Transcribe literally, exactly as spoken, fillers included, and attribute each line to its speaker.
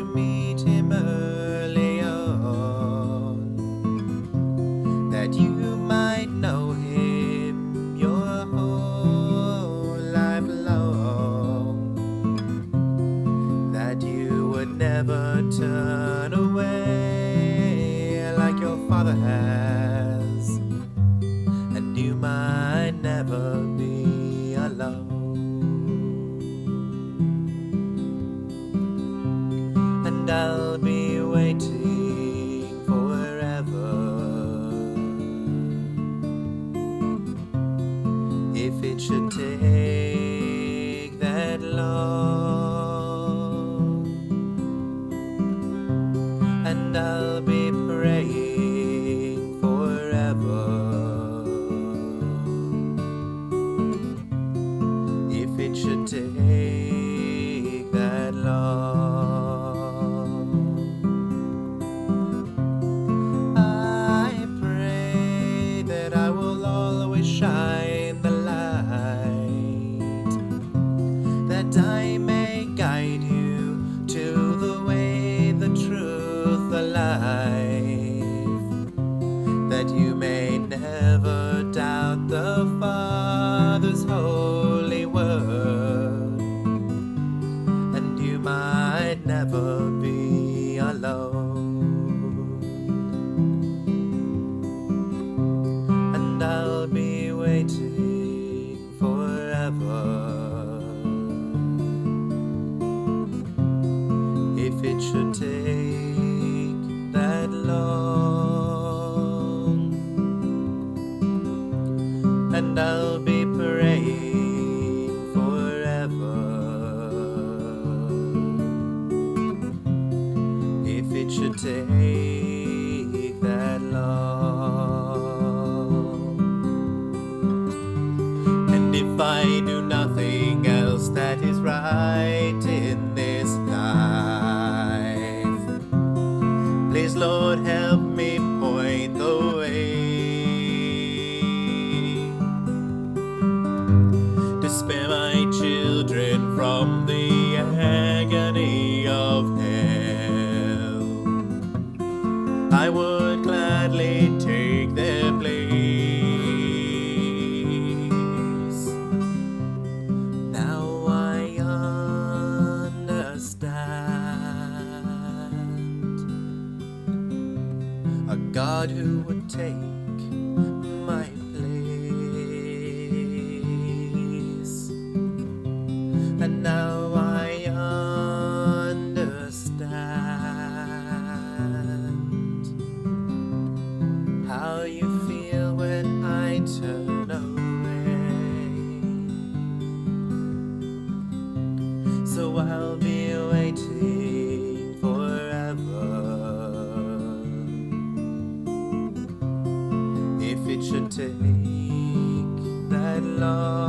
Speaker 1: to meet him early on, that you might know him your whole life long, that you would never turn away like your father has, and you might never be alone. And I'll be waiting forever, if it should take that long. And I'll be praying forever, if it should take that long. I pray that I will always shine the light, that I may guide you to the way, the truth, the life, that you may never doubt the Father's holy word, and you might never be alone. And I'll be waiting forever, if it should take that long. And I'll be praying forever, if it should take that long. And if I do nothing else that is right in this life, please, Lord, help me point the way, to spare my children from the agony of hell. I would gladly take their place. Now I understand a God who would take my place. And now I understand how you feel when I turn away. So I'll be waiting forever, if it should take that long.